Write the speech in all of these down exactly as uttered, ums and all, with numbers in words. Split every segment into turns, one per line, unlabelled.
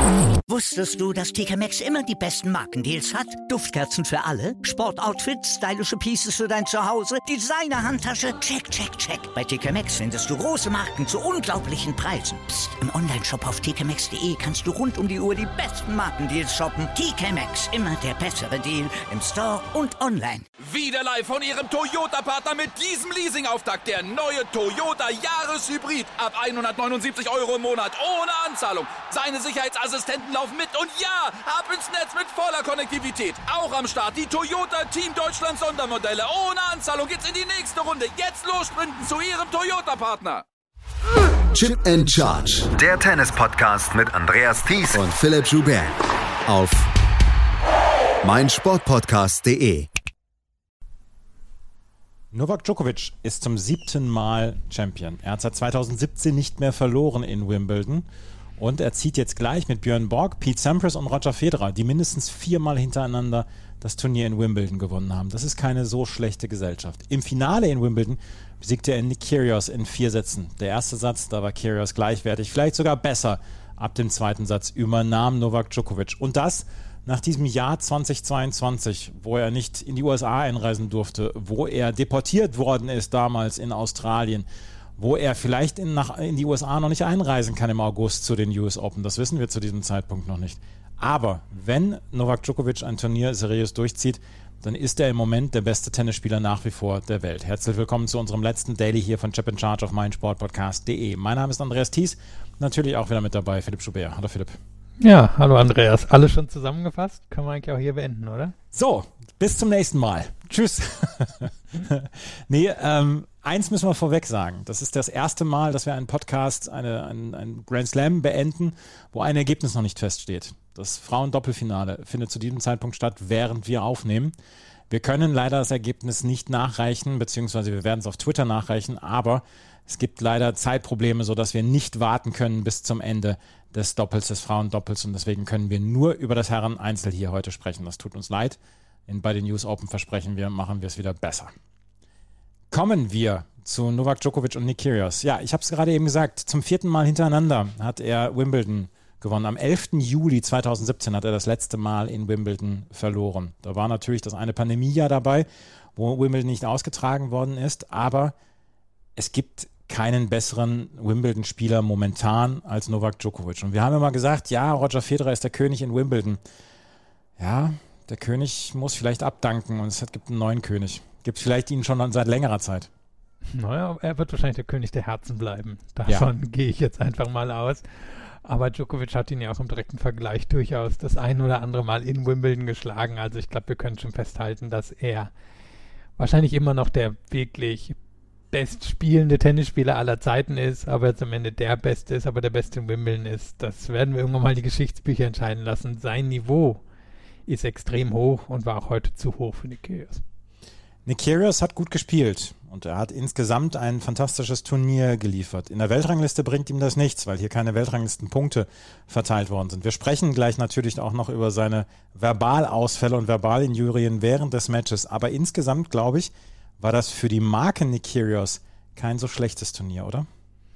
Wusstest du, dass T K Maxx immer die besten Markendeals hat? Duftkerzen für alle, Sportoutfits, stylische Pieces für dein Zuhause, Designer-Handtasche, check, check, check. Bei T K Maxx findest du große Marken zu unglaublichen Preisen. Psst. Im Onlineshop auf t k maxx punkt d e kannst du rund um die Uhr die besten Markendeals shoppen. T K Maxx, immer der bessere Deal im Store und online.
Wieder live von Ihrem Toyota-Partner mit diesem Leasing-Auftakt. Der neue Toyota Jahreshybrid. Ab hundertneunundsiebzig Euro im Monat. Ohne Anzahlung. Seine Sicherheitsassistenten laufen mit. Und ja, ab ins Netz mit voller Konnektivität. Auch am Start die Toyota Team Deutschland Sondermodelle. Ohne Anzahlung geht's in die nächste Runde. Jetzt los sprinten zu Ihrem Toyota-Partner.
Chip and Charge.
Der Tennis-Podcast mit Andreas Thies
und Philipp Joubert. Auf meinsportpodcast punkt de.
Novak Djokovic ist zum siebten Mal Champion. Er hat seit zweitausendsiebzehn nicht mehr verloren in Wimbledon. Und er zieht jetzt gleich mit Björn Borg, Pete Sampras und Roger Federer, die mindestens viermal hintereinander das Turnier in Wimbledon gewonnen haben. Das ist keine so schlechte Gesellschaft. Im Finale in Wimbledon besiegte er Nick Kyrgios in vier Sätzen. Der erste Satz, da war Kyrgios gleichwertig, vielleicht sogar besser. Ab dem zweiten Satz übernahm Novak Djokovic. Und das nach diesem Jahr zweitausendzweiundzwanzig, wo er nicht in die U S A einreisen durfte, wo er deportiert worden ist damals in Australien, wo er vielleicht in, nach, in die U S A noch nicht einreisen kann im August zu den U S Open. Das wissen wir zu diesem Zeitpunkt noch nicht. Aber wenn Novak Djokovic ein Turnier seriös durchzieht, dann ist er im Moment der beste Tennisspieler nach wie vor der Welt. Herzlich willkommen zu unserem letzten Daily hier von Chip and Charge auf meinsportpodcast punkt de. Mein Name ist Andreas Thies, natürlich auch wieder mit dabei Philipp Joubert. Hallo Philipp.
Ja, hallo Andreas. Alles schon zusammengefasst? Können wir eigentlich auch hier beenden, oder?
So, bis zum nächsten Mal. Tschüss. nee, ähm, eins müssen wir vorweg sagen. Das ist das erste Mal, dass wir einen Podcast, eine, ein, ein Grand Slam beenden, wo ein Ergebnis noch nicht feststeht. Das Frauen-Doppelfinale findet zu diesem Zeitpunkt statt, während wir aufnehmen. Wir können leider das Ergebnis nicht nachreichen, beziehungsweise wir werden es auf Twitter nachreichen, aber es gibt leider Zeitprobleme, sodass wir nicht warten können bis zum Ende des Doppels, des Frauendoppels, und deswegen können wir nur über das Herren-Einzel hier heute sprechen. Das tut uns leid. In, bei den U S Open versprechen wir, machen wir es wieder besser. Kommen wir zu Novak Djokovic und Nick Kyrgios. Ja, ich habe es gerade eben gesagt, zum vierten Mal hintereinander hat er Wimbledon gewonnen. Am elften Juli zweitausendsiebzehn hat er das letzte Mal in Wimbledon verloren. Da war natürlich das eine Pandemiejahr dabei, wo Wimbledon nicht ausgetragen worden ist, aber es gibt keinen besseren Wimbledon-Spieler momentan als Novak Djokovic. Und wir haben immer gesagt, ja, Roger Federer ist der König in Wimbledon. Ja, der König muss vielleicht abdanken und es gibt einen neuen König. Gibt vielleicht ihn schon seit längerer Zeit.
Naja, er wird wahrscheinlich der König der Herzen bleiben. Davon ja. gehe ich jetzt einfach mal aus. Aber Djokovic hat ihn ja auch im direkten Vergleich durchaus das ein oder andere Mal in Wimbledon geschlagen. Also ich glaube, wir können schon festhalten, dass er wahrscheinlich immer noch der wirklich bestspielende Tennisspieler aller Zeiten ist, aber jetzt am Ende der Beste ist, aber der Beste in Wimbledon ist. Das werden wir irgendwann mal die Geschichtsbücher entscheiden lassen. Sein Niveau ist extrem hoch und war auch heute zu hoch für Nick Kyrgios.
Nick Kyrgios hat gut gespielt und er hat insgesamt ein fantastisches Turnier geliefert. In der Weltrangliste bringt ihm das nichts, weil hier keine Weltranglistenpunkte verteilt worden sind. Wir sprechen gleich natürlich auch noch über seine Verbalausfälle und Verbalinjurien während des Matches, aber insgesamt, glaube ich, war das für die Marke Nick Kyrgios kein so schlechtes Turnier, oder?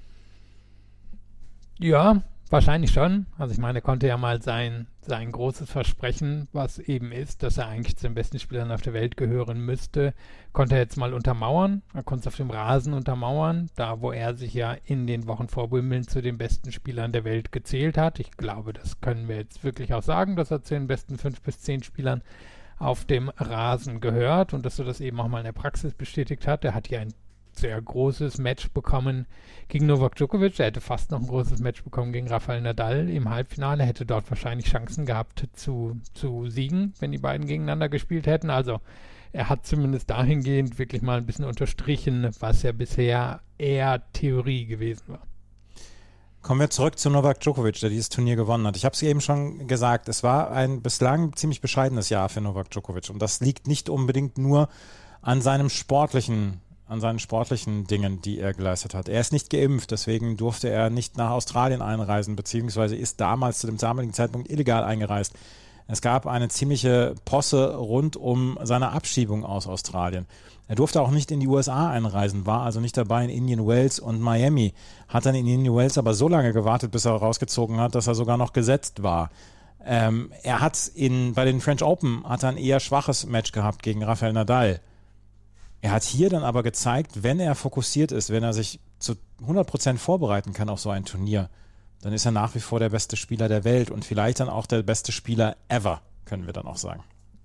Ja, wahrscheinlich schon. Also ich meine, er konnte ja mal sein, sein großes Versprechen, was eben ist, dass er eigentlich zu den besten Spielern auf der Welt gehören müsste, konnte er jetzt mal untermauern. Er konnte es auf dem Rasen untermauern, da wo er sich ja in den Wochen vor Wimbledon zu den besten Spielern der Welt gezählt hat. Ich glaube, das können wir jetzt wirklich auch sagen, dass er zu den besten fünf bis zehn Spielern auf dem Rasen gehört und dass er das eben auch mal in der Praxis bestätigt hat. Er hat hier ein sehr großes Match bekommen gegen Novak Djokovic. Er hätte fast noch ein großes Match bekommen gegen Rafael Nadal im Halbfinale. Hätte dort wahrscheinlich Chancen gehabt zu, zu siegen, wenn die beiden gegeneinander gespielt hätten. Also er hat zumindest dahingehend wirklich mal ein bisschen unterstrichen, was ja bisher eher Theorie gewesen war.
Kommen wir zurück zu Novak Djokovic, der dieses Turnier gewonnen hat. Ich habe es eben schon gesagt, es war ein bislang ziemlich bescheidenes Jahr für Novak Djokovic. Und das liegt nicht unbedingt nur an seinem sportlichen, an seinen sportlichen Dingen, die er geleistet hat. Er ist nicht geimpft, deswegen durfte er nicht nach Australien einreisen, beziehungsweise ist damals zu dem damaligen Zeitpunkt illegal eingereist Es gab eine ziemliche Posse rund um seine Abschiebung aus Australien. Er durfte auch nicht in die U S A einreisen, war also nicht dabei in Indian Wells und Miami, hat dann in Indian Wells aber so lange gewartet, bis er rausgezogen hat, dass er sogar noch gesetzt war. Ähm, er hat in, bei den French Open hat er ein eher schwaches Match gehabt gegen Rafael Nadal. Er hat hier dann aber gezeigt, wenn er fokussiert ist, wenn er sich zu hundert Prozent vorbereiten kann auf so ein Turnier, dann ist er nach wie vor der beste Spieler der Welt und vielleicht dann auch der beste Spieler ever, können wir dann auch sagen.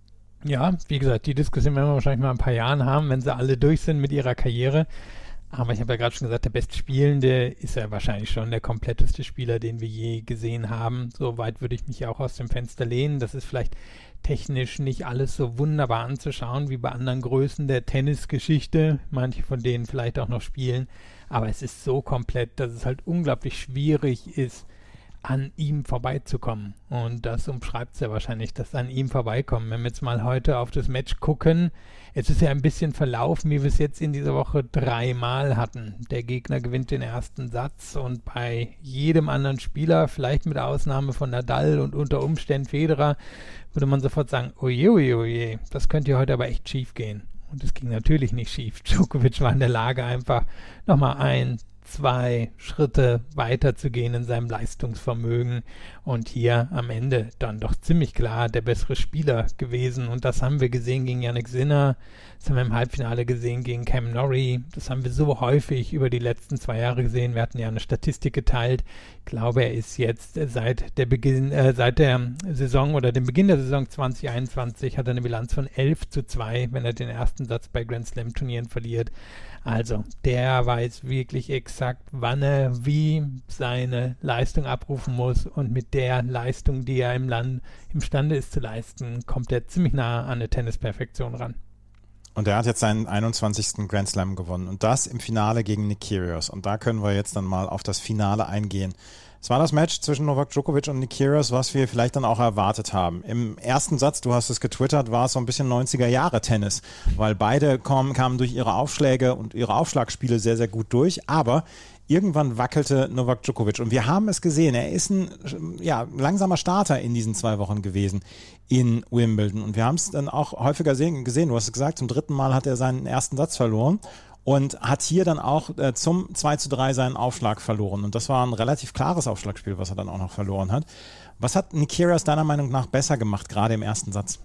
Ja, wie gesagt, die Diskussion werden wir wahrscheinlich mal in ein paar Jahren haben, wenn sie alle durch sind mit ihrer Karriere. Aber ich habe ja gerade schon gesagt, der Bestspielende ist ja wahrscheinlich schon der kompletteste Spieler, den wir je gesehen haben. So weit würde ich mich auch aus dem Fenster lehnen. Das ist vielleicht technisch nicht alles so wunderbar anzuschauen wie bei anderen Größen der Tennisgeschichte. Manche von denen vielleicht auch noch spielen. Aber es ist so komplett, dass es halt unglaublich schwierig ist, an ihm vorbeizukommen. Und das umschreibt es ja wahrscheinlich, dass an ihm vorbeikommen. Wenn wir jetzt mal heute auf das Match gucken, es ist ja ein bisschen verlaufen, wie wir es jetzt in dieser Woche dreimal hatten. Der Gegner gewinnt den ersten Satz und bei jedem anderen Spieler, vielleicht mit Ausnahme von Nadal und unter Umständen Federer, würde man sofort sagen, oje, oje, oje, das könnte ja heute aber echt schief gehen. Und es ging natürlich nicht schief. Djokovic war in der Lage, einfach nochmal ein, zwei Schritte weiterzugehen in seinem Leistungsvermögen und hier am Ende dann doch ziemlich klar der bessere Spieler gewesen und das haben wir gesehen gegen Jannik Sinner, das haben wir im Halbfinale gesehen gegen Cam Norrie, das haben wir so häufig über die letzten zwei Jahre gesehen, wir hatten ja eine Statistik geteilt, ich glaube er ist jetzt seit der Beginn, äh, seit der Saison oder dem Beginn der Saison zwanzig einundzwanzig hat er eine Bilanz von elf zu zwei, wenn er den ersten Satz bei Grand Slam Turnieren verliert. Also, der weiß wirklich exakt, wann er wie seine Leistung abrufen muss und mit der Leistung, die er im Land imstande ist zu leisten, kommt er ziemlich nah an eine Tennisperfektion ran.
Und er hat jetzt seinen einundzwanzigsten Grand Slam gewonnen und das im Finale gegen Nick Kyrgios. Und da können wir jetzt dann mal auf das Finale eingehen. Es war das Match zwischen Novak Djokovic und Nick Kyrgios, was wir vielleicht dann auch erwartet haben. Im ersten Satz, du hast es getwittert, war es so ein bisschen neunziger-Jahre-Tennis, weil beide kamen, kamen durch ihre Aufschläge und ihre Aufschlagspiele sehr, sehr gut durch, aber irgendwann wackelte Novak Djokovic und wir haben es gesehen, er ist ein ja, langsamer Starter in diesen zwei Wochen gewesen in Wimbledon und wir haben es dann auch häufiger gesehen, du hast es gesagt, zum dritten Mal hat er seinen ersten Satz verloren. Und hat hier dann auch äh, zum zwei zu drei seinen Aufschlag verloren. Und das war ein relativ klares Aufschlagspiel, was er dann auch noch verloren hat. Was hat Nick Kyrgios deiner Meinung nach besser gemacht, gerade im ersten Satz?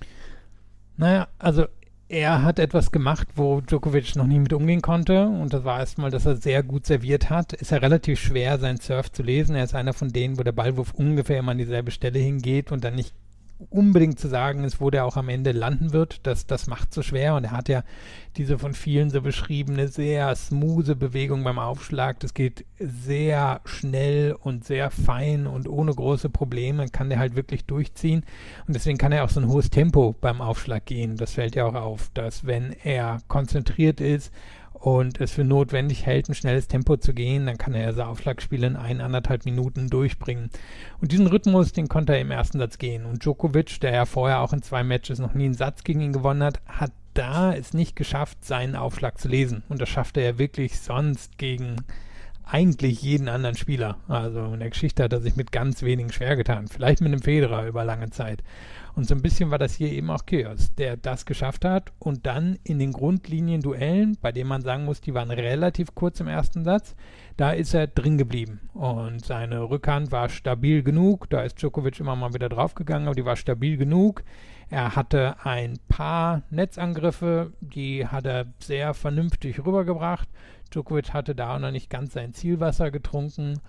Naja, also er hat etwas gemacht, wo Djokovic noch nie mit umgehen konnte. Und das war erstmal, dass er sehr gut serviert hat. Ist ja relativ schwer, seinen Surf zu lesen. Er ist einer von denen, wo der Ballwurf ungefähr immer an dieselbe Stelle hingeht und dann nicht unbedingt zu sagen ist, wo der auch am Ende landen wird, das, das macht so schwer und er hat ja diese von vielen so beschriebene sehr smoothe Bewegung beim Aufschlag, das geht sehr schnell und sehr fein und ohne große Probleme kann der halt wirklich durchziehen und deswegen kann er auch so ein hohes Tempo beim Aufschlag gehen, das fällt ja auch auf, dass wenn er konzentriert ist und es für notwendig hält, ein schnelles Tempo zu gehen, dann kann er so Aufschlagspiele in ein, anderthalb Minuten durchbringen. Und diesen Rhythmus, den konnte er im ersten Satz gehen. Und Djokovic, der ja vorher auch in zwei Matches noch nie einen Satz gegen ihn gewonnen hat, hat da es nicht geschafft, seinen Aufschlag zu lesen. Und das schaffte er wirklich sonst gegen eigentlich jeden anderen Spieler. Also in der Geschichte hat er sich mit ganz wenigen schwer getan. Vielleicht mit einem Federer über lange Zeit. Und so ein bisschen war das hier eben auch Kyrgios, der das geschafft hat und dann in den Grundlinien-Duellen, bei denen man sagen muss, die waren relativ kurz im ersten Satz, da ist er drin geblieben. Und seine Rückhand war stabil genug, da ist Djokovic immer mal wieder draufgegangen, aber die war stabil genug. Er hatte ein paar Netzangriffe, die hat er sehr vernünftig rübergebracht. Djokovic hatte da auch noch nicht ganz sein Zielwasser getrunken.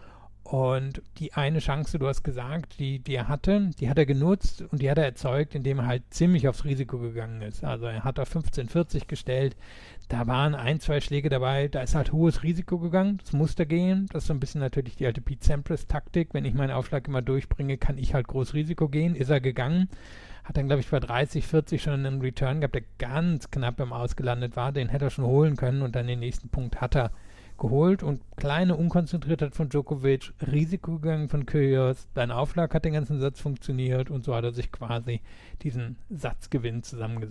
Und die eine Chance, du hast gesagt, die, die er hatte, die hat er genutzt und die hat er erzeugt, indem er halt ziemlich aufs Risiko gegangen ist. Also er hat auf fünfzehn vierzig gestellt, da waren ein, zwei Schläge dabei, da ist halt hohes Risiko gegangen, das musste gehen. Das ist so ein bisschen natürlich die alte Pete Sampras-Taktik. Wenn ich meinen Aufschlag immer durchbringe, kann ich halt groß Risiko gehen. Ist er gegangen, hat dann, glaube ich, bei dreißig, vierzig schon einen Return gehabt, der ganz knapp im Ausgelandet war. Den hätte er schon holen können und dann den nächsten Punkt hat er geholt und kleine Unkonzentriertheit von Djokovic, Risiko gegangen von Kyrgios, sein Aufschlag hat den ganzen Satz funktioniert und so hat er sich quasi diesen Satzgewinn zusammengesetzt.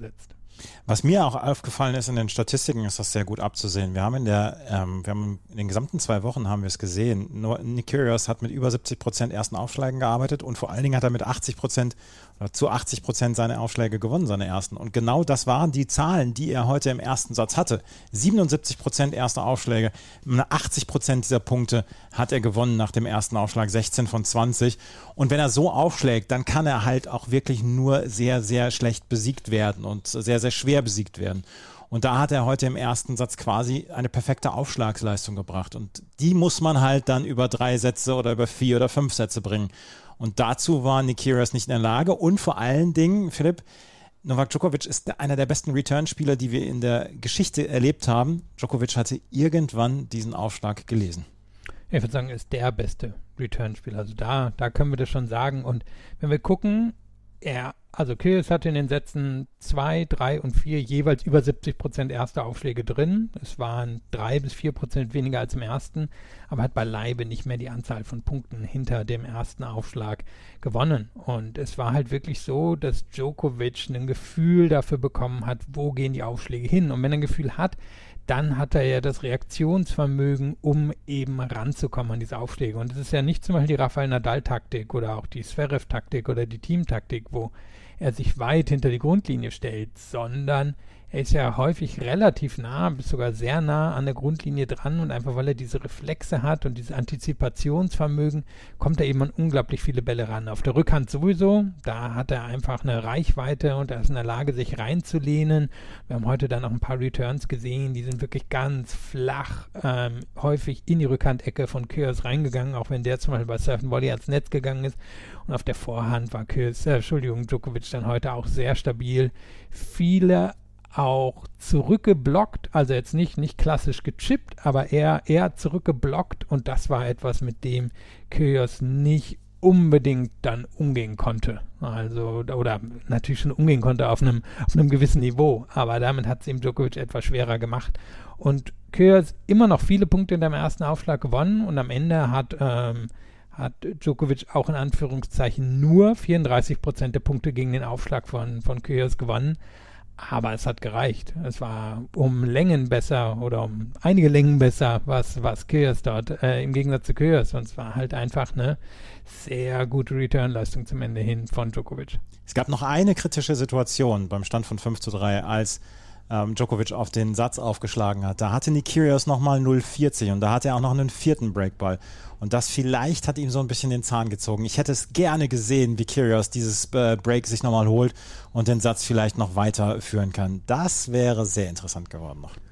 Was mir auch aufgefallen ist in den Statistiken, ist das sehr gut abzusehen. Wir haben in der, ähm, wir haben in den gesamten zwei Wochen haben wir es gesehen. Nur Nick Kyrgios hat mit über siebzig Prozent ersten Aufschlägen gearbeitet und vor allen Dingen hat er mit achtzig Prozent oder zu achtzig Prozent seine Aufschläge gewonnen, seine ersten. Und genau das waren die Zahlen, die er heute im ersten Satz hatte. siebenundsiebzig Prozent erste Aufschläge, achtzig Prozent dieser Punkte hat er gewonnen nach dem ersten Aufschlag, sechzehn von zwanzig. Und wenn er so aufschlägt, dann kann er halt auch wirklich nur sehr, sehr schlecht besiegt werden und sehr, sehr schwer besiegt werden. Und da hat er heute im ersten Satz quasi eine perfekte Aufschlagsleistung gebracht. Und die muss man halt dann über drei Sätze oder über vier oder fünf Sätze bringen. Und dazu war Nick Kyrgios nicht in der Lage. Und vor allen Dingen, Philipp, Novak Djokovic ist einer der besten Return-Spieler, die wir in der Geschichte erlebt haben. Djokovic hatte irgendwann diesen Aufschlag gelesen.
Ich würde sagen, er ist der beste Return-Spieler. Also da, da können wir das schon sagen. Und wenn wir gucken, er, also Kyrgios hatte in den Sätzen zwei, drei und vier jeweils über siebzig Prozent erste Aufschläge drin. Es waren drei bis vier Prozent weniger als im ersten, aber hat beileibe nicht mehr die Anzahl von Punkten hinter dem ersten Aufschlag gewonnen. Und es war halt wirklich so, dass Djokovic ein Gefühl dafür bekommen hat, wo gehen die Aufschläge hin. Und wenn er ein Gefühl hat, dann hat er ja das Reaktionsvermögen, um eben ranzukommen an diese Aufschläge. Und es ist ja nicht zum Beispiel die Rafael Nadal-Taktik oder auch die Zverev-Taktik oder die Team-Taktik, wo er sich weit hinter die Grundlinie stellt, sondern er ist ja häufig relativ nah, bis sogar sehr nah an der Grundlinie dran und einfach weil er diese Reflexe hat und dieses Antizipationsvermögen, kommt er eben an unglaublich viele Bälle ran. Auf der Rückhand sowieso, da hat er einfach eine Reichweite und er ist in der Lage, sich reinzulehnen. Wir haben heute dann noch ein paar Returns gesehen, die sind wirklich ganz flach, ähm, häufig in die Rückhandecke von Kyrgios reingegangen, auch wenn der zum Beispiel bei Surf and Volley ans Netz gegangen ist. Und auf der Vorhand war Kyrgios, äh, Entschuldigung, Djokovic dann heute auch sehr stabil. Viele auch zurückgeblockt, also jetzt nicht, nicht klassisch gechippt, aber eher, eher zurückgeblockt und das war etwas, mit dem Kyrgios nicht unbedingt dann umgehen konnte. Also, oder natürlich schon umgehen konnte auf einem, auf einem gewissen Niveau, aber damit hat es ihm Djokovic etwas schwerer gemacht. Und Kyrgios immer noch viele Punkte in dem ersten Aufschlag gewonnen und am Ende hat ähm, hat Djokovic auch in Anführungszeichen nur vierunddreißig Prozent der Punkte gegen den Aufschlag von, von Kyrgios gewonnen. Aber es hat gereicht. Es war um Längen besser oder um einige Längen besser, was, was Kyrgios dort, äh, im Gegensatz zu Kyrgios. Und es war halt einfach eine sehr gute Return-Leistung zum Ende hin von Djokovic.
Es gab noch eine kritische Situation beim Stand von fünf zu drei, als ähm, Djokovic auf den Satz aufgeschlagen hat. Da hatte Nick Kyrgios nochmal null vierzig und da hatte er auch noch einen vierten Breakball. Und das vielleicht hat ihm so ein bisschen den Zahn gezogen. Ich hätte es gerne gesehen, wie Kyrgios dieses äh, Break sich nochmal holt und den Satz vielleicht noch weiterführen kann. Das wäre sehr interessant geworden noch.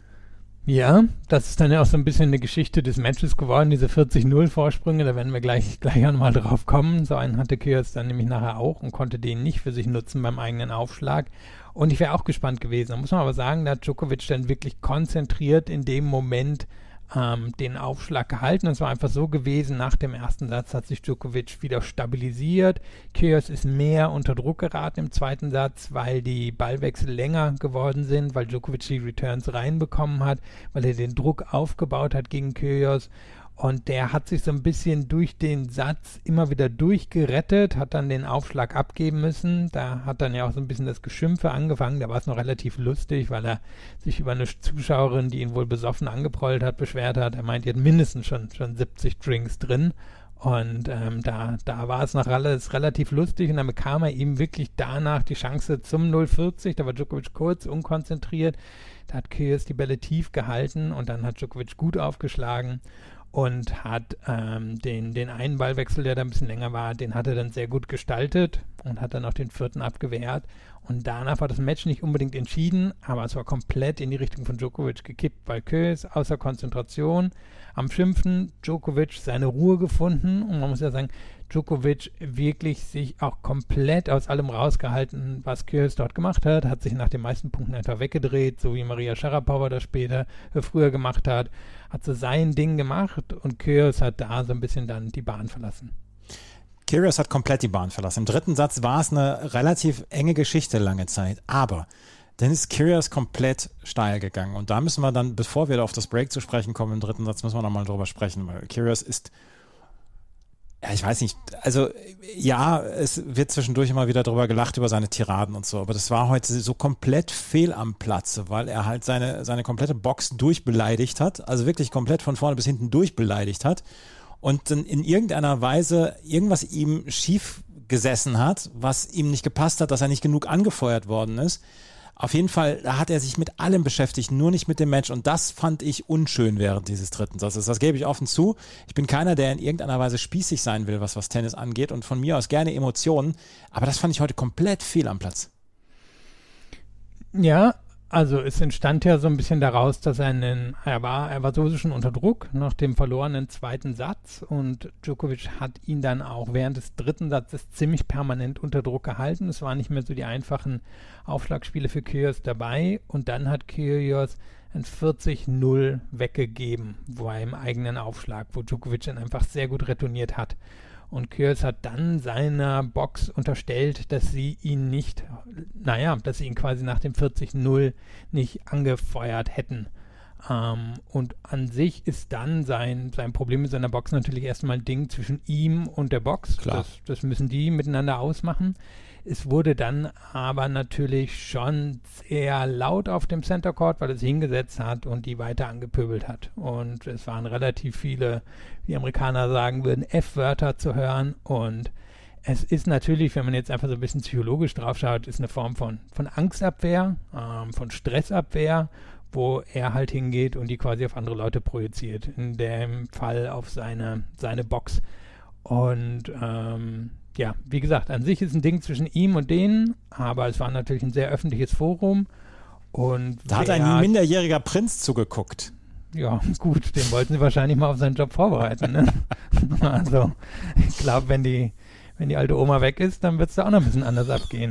Ja, das ist dann ja auch so ein bisschen eine Geschichte des Matches geworden, diese vierzig null Vorsprünge, da werden wir gleich, gleich auch nochmal drauf kommen. So einen hatte Kyrgios dann nämlich nachher auch und konnte den nicht für sich nutzen beim eigenen Aufschlag. Und ich wäre auch gespannt gewesen. Da muss man aber sagen, da hat Djokovic dann wirklich konzentriert in dem Moment ähm, den Aufschlag gehalten. Und es war einfach so gewesen, nach dem ersten Satz hat sich Djokovic wieder stabilisiert. Kyrgios ist mehr unter Druck geraten im zweiten Satz, weil die Ballwechsel länger geworden sind, weil Djokovic die Returns reinbekommen hat, weil er den Druck aufgebaut hat gegen Kyrgios. Und der hat sich so ein bisschen durch den Satz immer wieder durchgerettet, hat dann den Aufschlag abgeben müssen. Da hat dann ja auch so ein bisschen das Geschimpfe angefangen. Da war es noch relativ lustig, weil er sich über eine Zuschauerin, die ihn wohl besoffen angeprollt hat, beschwert hat. Er meint, die hat mindestens schon, schon siebzig Drinks drin. Und ähm, da, da war es noch alles relativ lustig und dann bekam er ihm wirklich danach die Chance zum null vierzig. Da war Djokovic kurz unkonzentriert. Da hat Kyrgios die Bälle tief gehalten und dann hat Djokovic gut aufgeschlagen und hat ähm, den, den einen Ballwechsel, der da ein bisschen länger war, den hat er dann sehr gut gestaltet und hat dann auch den vierten abgewehrt. Und danach war das Match nicht unbedingt entschieden, aber es war komplett in die Richtung von Djokovic gekippt, weil Kyrgios außer Konzentration am Schimpfen, Djokovic seine Ruhe gefunden und man muss ja sagen, Djokovic wirklich sich auch komplett aus allem rausgehalten, was Kyrgios dort gemacht hat, hat sich nach den meisten Punkten einfach weggedreht, so wie Maria Sharapova das später, äh, früher gemacht hat, hat so sein Ding gemacht und Kyrgios hat da so ein bisschen dann die Bahn verlassen.
Kyrgios hat komplett die Bahn verlassen. Im dritten Satz war es eine relativ enge Geschichte lange Zeit, aber dann ist Kyrgios komplett steil gegangen und da müssen wir dann, bevor wir auf das Break zu sprechen kommen, im dritten Satz müssen wir nochmal drüber sprechen, weil Kyrgios ist Ja, ich weiß nicht, also ja, es wird zwischendurch immer wieder drüber gelacht, über seine Tiraden und so, aber das war heute so komplett fehl am Platze, weil er halt seine, seine komplette Box durchbeleidigt hat, also wirklich komplett von vorne bis hinten durchbeleidigt hat und dann in irgendeiner Weise irgendwas ihm schief gesessen hat, was ihm nicht gepasst hat, dass er nicht genug angefeuert worden ist. Auf jeden Fall, da hat er sich mit allem beschäftigt, nur nicht mit dem Match. Und das fand ich unschön während dieses dritten Satzes. Das gebe ich offen zu. Ich bin keiner, der in irgendeiner Weise spießig sein will, was, was Tennis angeht. Und von mir aus gerne Emotionen. Aber das fand ich heute komplett fehl am Platz.
Ja, also es entstand ja so ein bisschen daraus, dass er einen, er war, er war sowieso schon unter Druck nach dem verlorenen zweiten Satz und Djokovic hat ihn dann auch während des dritten Satzes ziemlich permanent unter Druck gehalten. Es waren nicht mehr so die einfachen Aufschlagspiele für Kyrgios dabei und dann hat Kyrgios ein vierzig null weggegeben beim eigenen Aufschlag, wo Djokovic dann einfach sehr gut retourniert hat. Und Kyrgios hat dann seiner Box unterstellt, dass sie ihn nicht, naja, dass sie ihn quasi nach dem vierzig null nicht angefeuert hätten. Ähm, und an sich ist dann sein, sein Problem mit seiner Box natürlich erstmal ein Ding zwischen ihm und der Box.
Klar.
Das, das müssen die miteinander ausmachen. Es wurde dann aber natürlich schon sehr laut auf dem Center Court, weil es hingesetzt hat und die weiter angepöbelt hat. Und es waren relativ viele, wie Amerikaner sagen würden, F-Wörter zu hören. Und es ist natürlich, wenn man jetzt einfach so ein bisschen psychologisch drauf schaut, ist eine Form von, von Angstabwehr, ähm, von Stressabwehr, wo er halt hingeht und die quasi auf andere Leute projiziert. In dem Fall auf seine, seine Box. Und ähm, ja, wie gesagt, an sich ist ein Ding zwischen ihm und denen, aber es war natürlich ein sehr öffentliches Forum. Und
da hat ein minderjähriger Prinz zugeguckt.
Ja, gut, den wollten sie wahrscheinlich mal auf seinen Job vorbereiten. Ne? Also, ich glaube, wenn die, wenn die alte Oma weg ist, dann wird es da auch noch ein bisschen anders abgehen.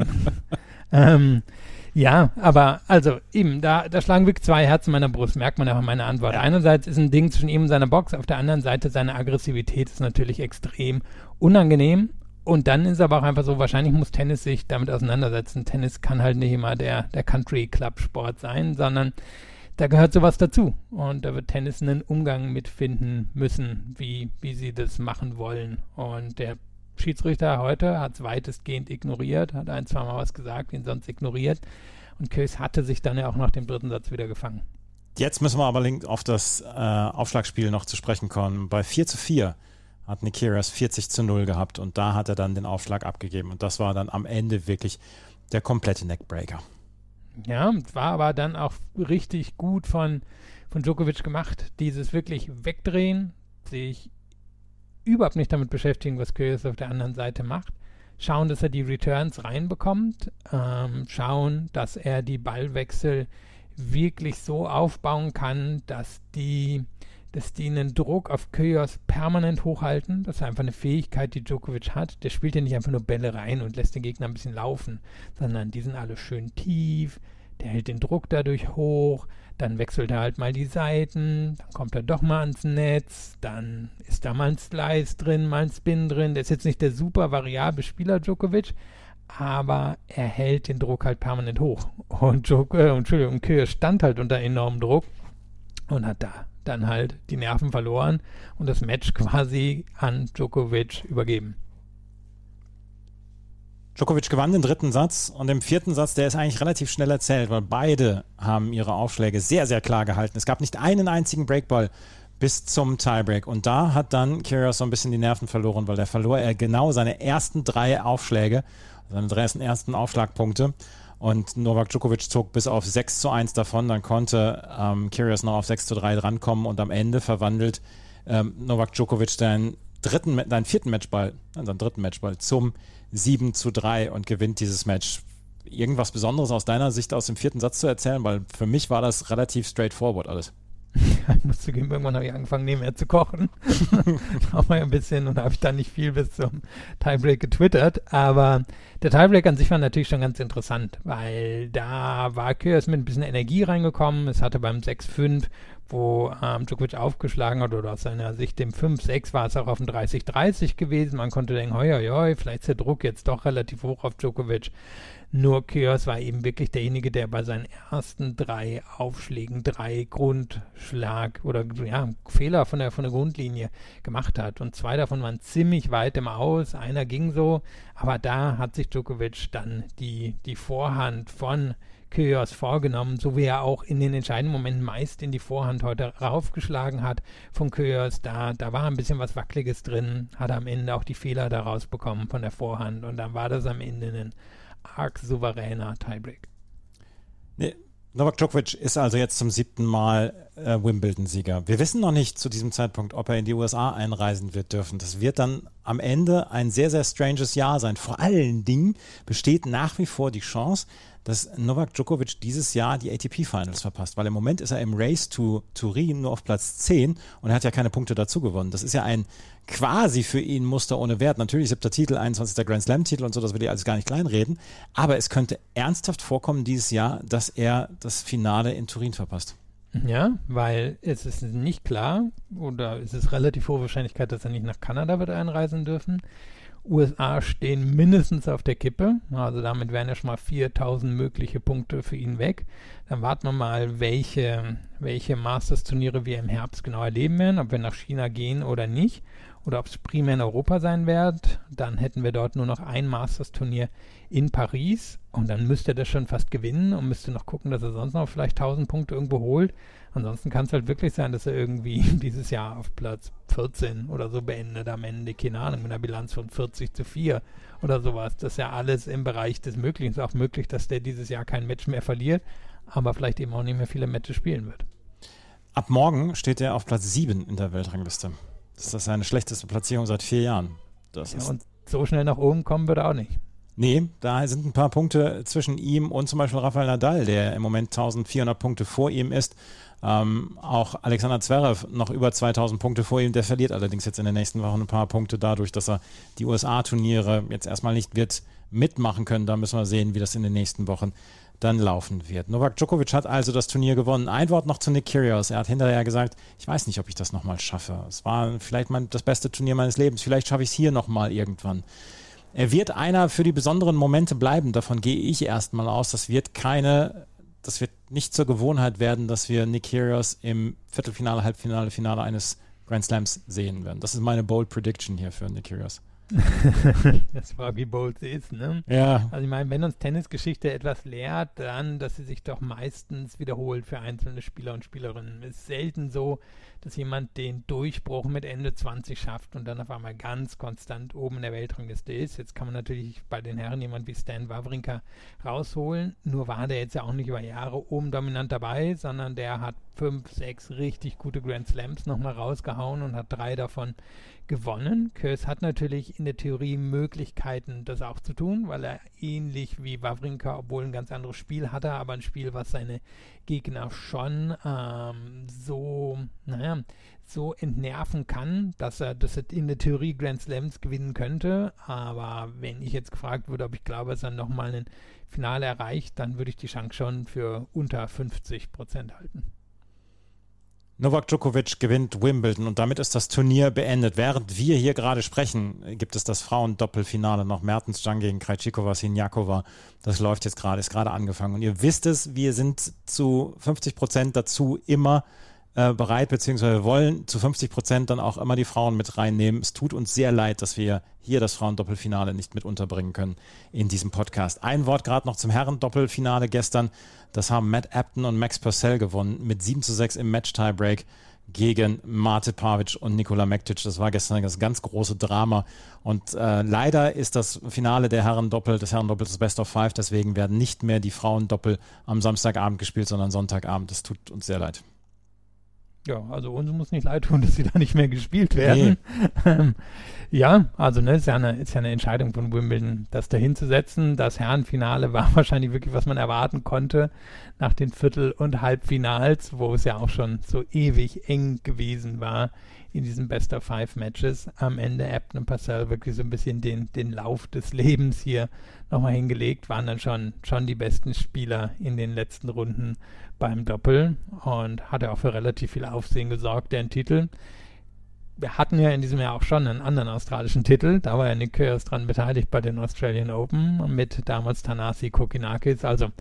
ähm, ja, aber also eben, da, da schlagen wirklich zwei Herzen in meiner Brust, merkt man ja auch in meiner Antwort. Ja. Einerseits ist ein Ding zwischen ihm und seiner Box, auf der anderen Seite seine Aggressivität ist natürlich extrem unangenehm. Und dann ist aber auch einfach so, wahrscheinlich muss Tennis sich damit auseinandersetzen. Tennis kann halt nicht immer der, der Country-Club-Sport sein, sondern da gehört sowas dazu. Und da wird Tennis einen Umgang mitfinden müssen, wie, wie sie das machen wollen. Und der Schiedsrichter heute hat es weitestgehend ignoriert, hat ein, zwei Mal was gesagt, ihn sonst ignoriert. Und Kyrgios hatte sich dann ja auch nach dem dritten Satz wieder gefangen.
Jetzt müssen wir aber auf das äh, Aufschlagspiel noch zu sprechen kommen. Bei vier zu vier hat Nick Kyrgios vierzig zu null gehabt und da hat er dann den Aufschlag abgegeben. Und das war dann am Ende wirklich der komplette Neckbreaker.
Ja, war aber dann auch richtig gut von, von Djokovic gemacht. Dieses wirklich Wegdrehen, sich überhaupt nicht damit beschäftigen, was Kyrgios auf der anderen Seite macht. Schauen, dass er die Returns reinbekommt. Ähm, schauen, dass er die Ballwechsel wirklich so aufbauen kann, dass die dass die einen Druck auf Kyrgios permanent hochhalten. Das ist einfach eine Fähigkeit, die Djokovic hat. Der spielt ja nicht einfach nur Bälle rein und lässt den Gegner ein bisschen laufen, sondern die sind alle schön tief, der hält den Druck dadurch hoch, dann wechselt er halt mal die Seiten, dann kommt er doch mal ans Netz, dann ist da mal ein Slice drin, mal ein Spin drin. Der ist jetzt nicht der super variable Spieler, Djokovic, aber er hält den Druck halt permanent hoch. Und, Djok- äh, Entschuldigung, Kyrgios stand halt unter enormem Druck und hat da dann halt die Nerven verloren und das Match quasi an Djokovic übergeben.
Djokovic gewann den dritten Satz und im vierten Satz, der ist eigentlich relativ schnell erzählt, weil beide haben ihre Aufschläge sehr, sehr klar gehalten. Es gab nicht einen einzigen Breakball bis zum Tiebreak und da hat dann Kyrgios so ein bisschen die Nerven verloren, weil der verlor er genau seine ersten drei Aufschläge, seine drei ersten Aufschlagpunkte. Und Novak Djokovic zog bis auf sechs zu eins davon, dann konnte ähm, Kyrgios noch auf sechs zu drei drankommen und am Ende verwandelt ähm, Novak Djokovic seinen dritten, seinen vierten Matchball, seinen dritten Matchball zum sieben zu drei und gewinnt dieses Match. Irgendwas Besonderes aus deiner Sicht aus dem vierten Satz zu erzählen? Weil für mich war das relativ straightforward alles.
Ich muss zugeben, irgendwann habe ich angefangen, nebenher zu kochen. Auch mal ein bisschen und habe ich dann nicht viel bis zum Tiebreak getwittert. Aber der Tiebreak an sich war natürlich schon ganz interessant, weil da war Kyrgios mit ein bisschen Energie reingekommen. Es hatte beim sechs fünf, wo ähm, Djokovic aufgeschlagen hat, oder aus seiner Sicht dem fünf sechs war es auch auf dem dreißig dreißig gewesen. Man konnte denken, hoi, hoi, hoi, vielleicht ist der Druck jetzt doch relativ hoch auf Djokovic. Nur Kyrgios war eben wirklich derjenige, der bei seinen ersten drei Aufschlägen drei Grundschlag Schlag oder ja, Fehler von der, von der Grundlinie gemacht hat. Und zwei davon waren ziemlich weit im Aus. Einer ging so, aber da hat sich Djokovic dann die, die Vorhand von Kyrgios vorgenommen, so wie er auch in den entscheidenden Momenten meist in die Vorhand heute raufgeschlagen hat von Kyrgios. Da, da war ein bisschen was Wackeliges drin, hat am Ende auch die Fehler da rausbekommen von der Vorhand und dann war das am Ende ein arg souveräner Tiebreak.
Nee. Novak Djokovic ist also jetzt zum siebten Mal äh, Wimbledon-Sieger. Wir wissen noch nicht zu diesem Zeitpunkt, ob er in die U S A einreisen wird dürfen. Das wird dann am Ende ein sehr, sehr stranges Jahr sein. Vor allen Dingen besteht nach wie vor die Chance, dass Novak Djokovic dieses Jahr die A T P-Finals verpasst, weil im Moment ist er im Race to Turin nur auf Platz zehn und er hat ja keine Punkte dazu gewonnen. Das ist ja ein quasi für ihn Muster ohne Wert. Natürlich siebter Titel, einundzwanzigster Grand Slam-Titel und so, das will ich alles gar nicht kleinreden, aber es könnte ernsthaft vorkommen dieses Jahr, dass er das Finale in Turin verpasst.
Ja, weil es ist nicht klar oder es ist relativ hohe Wahrscheinlichkeit, dass er nicht nach Kanada wird einreisen dürfen. U S A stehen mindestens auf der Kippe, also damit wären ja schon mal viertausend mögliche Punkte für ihn weg. Dann warten wir mal, welche, welche Masters-Turniere wir im Herbst genau erleben werden, ob wir nach China gehen oder nicht, oder ob es primär in Europa sein wird. Dann hätten wir dort nur noch ein Masters-Turnier in Paris und dann müsste er das schon fast gewinnen und müsste noch gucken, dass er sonst noch vielleicht tausend Punkte irgendwo holt. Ansonsten kann es halt wirklich sein, dass er irgendwie dieses Jahr auf Platz vierzehn oder so beendet am Ende, keine Ahnung, mit einer Bilanz von vierzig zu vier oder sowas. Das ist ja alles im Bereich des Möglichen. Es ist auch möglich, dass der dieses Jahr kein Match mehr verliert, aber vielleicht eben auch nicht mehr viele Matches spielen wird.
Ab morgen steht er auf Platz sieben in der Weltrangliste. Das ist seine schlechteste Platzierung seit vier Jahren. Das
ja,
ist
und so schnell nach oben kommen wird er auch nicht.
Nee, da sind ein paar Punkte zwischen ihm und zum Beispiel Rafael Nadal, der im Moment eintausendvierhundert Punkte vor ihm ist. Ähm, auch Alexander Zverev noch über zweitausend Punkte vor ihm. Der verliert allerdings jetzt in den nächsten Wochen ein paar Punkte dadurch, dass er die U S A-Turniere jetzt erstmal nicht wird mitmachen können. Da müssen wir sehen, wie das in den nächsten Wochen dann laufen wird. Novak Djokovic hat also das Turnier gewonnen. Ein Wort noch zu Nick Kyrgios. Er hat hinterher gesagt, ich weiß nicht, ob ich das nochmal schaffe. Es war vielleicht mein, das beste Turnier meines Lebens. Vielleicht schaffe ich es hier nochmal irgendwann. Er wird einer für die besonderen Momente bleiben. Davon gehe ich erstmal aus. Das wird keine, das wird nicht zur Gewohnheit werden, dass wir Nick Kyrgios im Viertelfinale, Halbfinale, Finale eines Grand Slams sehen werden. Das ist meine bold Prediction hier für Nick Kyrgios.
Das war wie bold sie ist, ne?
Ja.
Also ich meine, wenn uns Tennisgeschichte etwas lehrt, dann, dass sie sich doch meistens wiederholt für einzelne Spieler und Spielerinnen. Es ist selten so, dass jemand den Durchbruch mit Ende zwanzig schafft und dann auf einmal ganz konstant oben in der Weltrangliste ist. Jetzt kann man natürlich bei den Herren jemand wie Stan Wawrinka rausholen, nur war der jetzt ja auch nicht über Jahre oben dominant dabei, sondern der hat fünf, sechs richtig gute Grand Slams nochmal rausgehauen und hat drei davon gewonnen. Kyrgios hat natürlich in der Theorie Möglichkeiten, das auch zu tun, weil er ähnlich wie Wawrinka, obwohl ein ganz anderes Spiel hatte, aber ein Spiel, was seine Gegner schon ähm, so, naja, so entnerven kann, dass er, dass er in der Theorie Grand Slams gewinnen könnte. Aber wenn ich jetzt gefragt würde, ob ich glaube, dass er nochmal ein Finale erreicht, dann würde ich die Chance schon für unter fünfzig Prozent halten.
Novak Djokovic gewinnt Wimbledon und damit ist das Turnier beendet. Während wir hier gerade sprechen, gibt es das Frauen-Doppelfinale noch. Mertens Zhang gegen Krejcikova, Siniakova. Das läuft jetzt gerade, ist gerade angefangen. Und ihr wisst es, wir sind zu fünfzig Prozent dazu immer äh, bereit, beziehungsweise wir wollen zu fünfzig Prozent dann auch immer die Frauen mit reinnehmen. Es tut uns sehr leid, dass wir hier das Frauen-Doppelfinale nicht mit unterbringen können in diesem Podcast. Ein Wort gerade noch zum Herren-Doppelfinale gestern. Das haben Matt Upton und Max Purcell gewonnen mit sieben zu sechs im Match-Tiebreak gegen Mate Pavic und Nikola Mektic. Das war gestern das ganz große Drama. Und äh, leider ist das Finale der Herren-Doppel, des Herren-Doppels das Best of Five. Deswegen werden nicht mehr die Frauen-Doppel am Samstagabend gespielt, sondern Sonntagabend. Das tut uns sehr leid.
Ja, also uns muss nicht leid tun, dass sie da nicht mehr gespielt werden. Nee. Ja, also ne, ist ja eine, ist ja eine Entscheidung von Wimbledon, das dahin zu setzen. Das Herrenfinale war wahrscheinlich wirklich, was man erwarten konnte nach den Viertel- und Halbfinals, wo es ja auch schon so ewig eng gewesen war in diesen Best-of-Five-Matches. Am Ende Upton und Purcell wirklich so ein bisschen den, den Lauf des Lebens hier nochmal hingelegt, waren dann schon, schon die besten Spieler in den letzten Runden beim Doppel und hat ja auch für relativ viel Aufsehen gesorgt, deren Titel. Wir hatten ja in diesem Jahr auch schon einen anderen australischen Titel, da war ja Nick Kyrgios dran beteiligt bei den Australian Open mit damals Thanasi Kokkinakis, also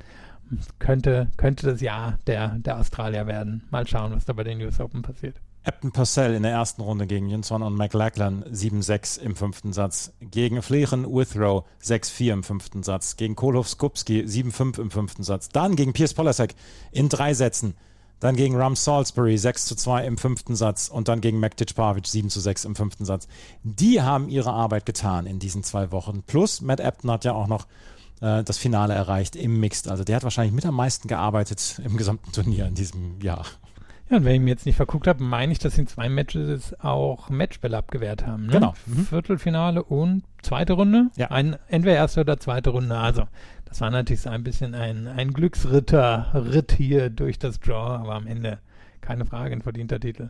könnte, könnte das Jahr der, der Australier werden. Mal schauen, was da bei den U S Open passiert.
Upton Purcell in der ersten Runde gegen Johnson und McLachlan sieben sechs im fünften Satz. Gegen Flechen Withrow sechs vier im fünften Satz. Gegen Kolov Skupski sieben fünf im fünften Satz. Dann gegen Piers Polasek in drei Sätzen. Dann gegen Ram Salisbury sechs zu zwei im fünften Satz. Und dann gegen Maciej Pavic sieben zu sechs im fünften Satz. Die haben ihre Arbeit getan in diesen zwei Wochen. Plus Matt Upton hat ja auch noch äh, das Finale erreicht im Mixed. Also der hat wahrscheinlich mit am meisten gearbeitet im gesamten Turnier in diesem Jahr.
Ja, und wenn ich mir jetzt nicht verguckt habe, meine ich, dass sie in zwei Matches auch Matchbälle abgewehrt haben. Ne?
Genau. Mhm.
Viertelfinale und zweite Runde.
Ja.
Ein, entweder erste oder zweite Runde. Also das war natürlich so ein bisschen ein, ein Glücksritter-Ritt hier durch das Draw, aber am Ende keine Frage, ein verdienter Titel.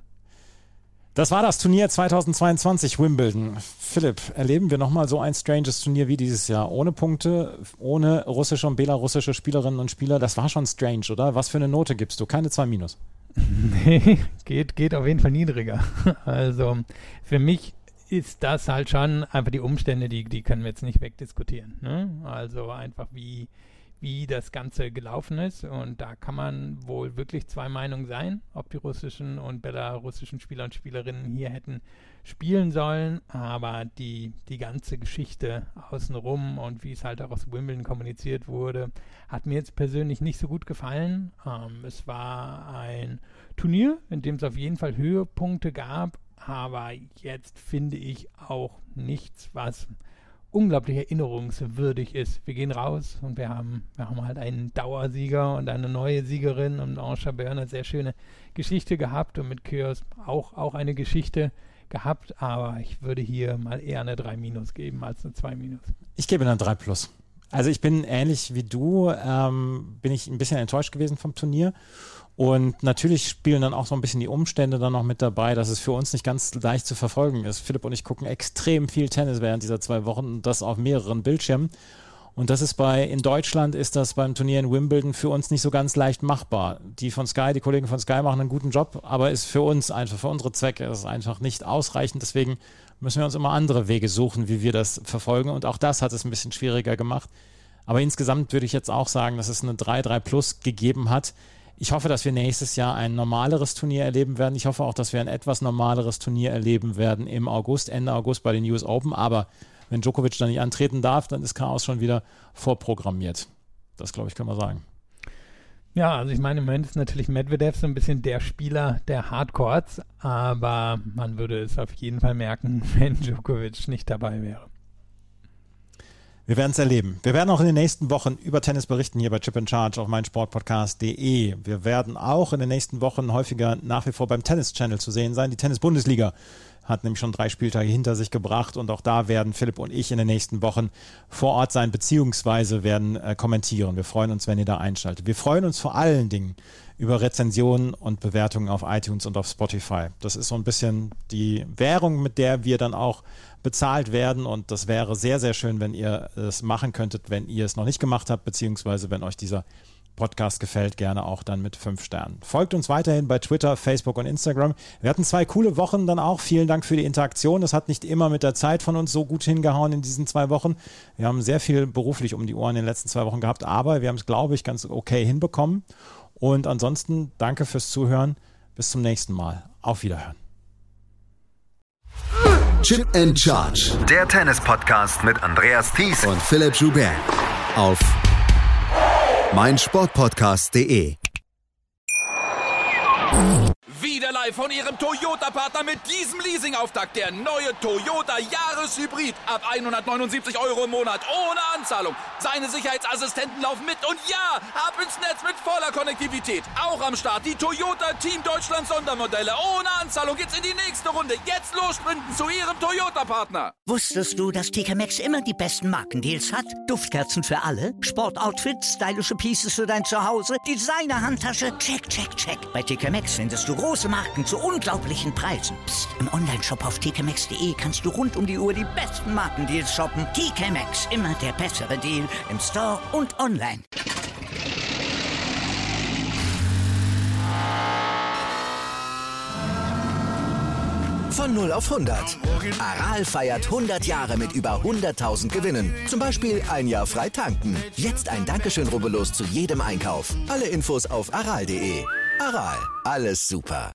Das war das Turnier zweitausendzweiundzwanzig Wimbledon. Philipp, erleben wir nochmal so ein stranges Turnier wie dieses Jahr? Ohne Punkte, ohne russische und belarussische Spielerinnen und Spieler. Das war schon strange, oder? Was für eine Note gibst du? Keine zwei Minus.
Nee, geht, geht auf jeden Fall niedriger. Also für mich ist das halt schon einfach die Umstände, die, die können wir jetzt nicht wegdiskutieren. Ne? Also einfach wie, wie das Ganze gelaufen ist, und da kann man wohl wirklich zwei Meinungen sein, ob die russischen und belarussischen Spieler und Spielerinnen hier hätten spielen sollen, aber die, die ganze Geschichte außenrum und wie es halt auch aus Wimbledon kommuniziert wurde, hat mir jetzt persönlich nicht so gut gefallen. Ähm, es war ein Turnier, in dem es auf jeden Fall Höhepunkte gab, aber jetzt finde ich auch nichts, was unglaublich erinnerungswürdig ist. Wir gehen raus und wir haben, wir haben halt einen Dauersieger und eine neue Siegerin, und Ansha Byrne hat sehr schöne Geschichte gehabt und mit Kyrgios auch, auch eine Geschichte gehabt, aber ich würde hier mal eher eine drei minus geben als eine zwei minus.
Ich gebe eine drei plus. Also ich bin ähnlich wie du, ähm, bin ich ein bisschen enttäuscht gewesen vom Turnier. Und natürlich spielen dann auch so ein bisschen die Umstände dann noch mit dabei, dass es für uns nicht ganz leicht zu verfolgen ist. Philipp und ich gucken extrem viel Tennis während dieser zwei Wochen, und das auf mehreren Bildschirmen. Und das ist bei, in Deutschland ist das beim Turnier in Wimbledon für uns nicht so ganz leicht machbar. Die von Sky, die Kollegen von Sky machen einen guten Job, aber ist für uns einfach, für unsere Zwecke ist einfach nicht ausreichend. Deswegen müssen wir uns immer andere Wege suchen, wie wir das verfolgen. Und auch das hat es ein bisschen schwieriger gemacht. Aber insgesamt würde ich jetzt auch sagen, dass es eine drei, drei plus gegeben hat. Ich hoffe, dass wir nächstes Jahr ein normaleres Turnier erleben werden. Ich hoffe auch, dass wir ein etwas normaleres Turnier erleben werden im August, Ende August bei den U S Open. Aber wenn Djokovic dann nicht antreten darf, dann ist Chaos schon wieder vorprogrammiert. Das, glaube ich, können wir sagen.
Ja, also ich meine, im Moment ist natürlich Medvedev so ein bisschen der Spieler der Hardcourts, aber man würde es auf jeden Fall merken, wenn Djokovic nicht dabei wäre.
Wir werden es erleben. Wir werden auch in den nächsten Wochen über Tennis berichten hier bei Chip and Charge auf meinsportpodcast punkt de. Wir werden auch in den nächsten Wochen häufiger nach wie vor beim Tennis Channel zu sehen sein. Die Tennis-Bundesliga hat nämlich schon drei Spieltage hinter sich gebracht, und auch da werden Philipp und ich in den nächsten Wochen vor Ort sein, beziehungsweise werden äh, kommentieren. Wir freuen uns, wenn ihr da einschaltet. Wir freuen uns vor allen Dingen über Rezensionen und Bewertungen auf iTunes und auf Spotify. Das ist so ein bisschen die Währung, mit der wir dann auch bezahlt werden, und das wäre sehr, sehr schön, wenn ihr es machen könntet, wenn ihr es noch nicht gemacht habt, beziehungsweise wenn euch dieser Podcast gefällt, gerne auch dann mit fünf Sternen. Folgt uns weiterhin bei Twitter, Facebook und Instagram. Wir hatten zwei coole Wochen dann auch. Vielen Dank für die Interaktion. Das hat nicht immer mit der Zeit von uns so gut hingehauen in diesen zwei Wochen. Wir haben sehr viel beruflich um die Ohren in den letzten zwei Wochen gehabt, aber wir haben es, glaube ich, ganz okay hinbekommen. Und ansonsten danke fürs Zuhören. Bis zum nächsten Mal. Auf Wiederhören.
Chip and Charge.
Der Tennis-Podcast mit Andreas Thies
Und Philipp Joubert. Auf meinsportpodcast punkt de.
Wieder live von Ihrem Toyota-Partner mit diesem Leasing-Auftakt. Der neue Toyota Jahreshybrid. Ab hundertneunundsiebzig Euro im Monat. Ohne Anzahlung. Seine Sicherheitsassistenten laufen mit. Und ja, ab ins Netz mit voller Konnektivität. Auch am Start die Toyota Team Deutschland Sondermodelle. Ohne Anzahlung geht's in die nächste Runde. Jetzt los sprinten zu Ihrem Toyota-Partner.
Wusstest du, dass T K Maxx immer die besten Markendeals hat? Duftkerzen für alle, Sportoutfits, stylische Pieces für dein Zuhause, Designer-Handtasche, check, check, check. Bei T K Maxx findest du große Marken zu unglaublichen Preisen. Psst. Im Onlineshop auf t k maxx punkt de kannst du rund um die Uhr die besten Markendeals shoppen. T K Maxx, immer der bessere Deal im Store und online.
Von null auf hundert. Aral feiert hundert Jahre mit über hunderttausend Gewinnen. Zum Beispiel ein Jahr frei tanken. Jetzt ein Dankeschön, rubbellos zu jedem Einkauf. Alle Infos auf aral punkt de. Aral, alles super.